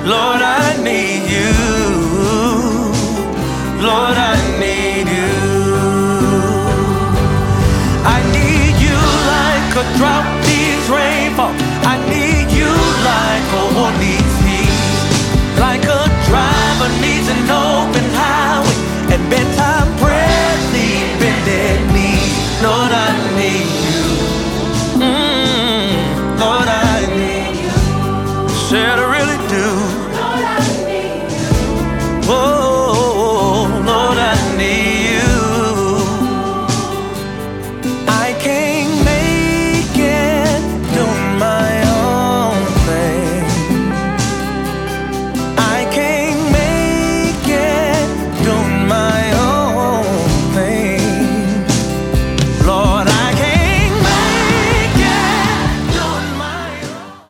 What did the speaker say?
Lord, I need you. Lord, I need you. I need you like a drought needs rainfall. I need you like a war needs peace. Like a driver needs an open highway and bedtime prayers need bended knees. Lord, I need you. Lord, I need you.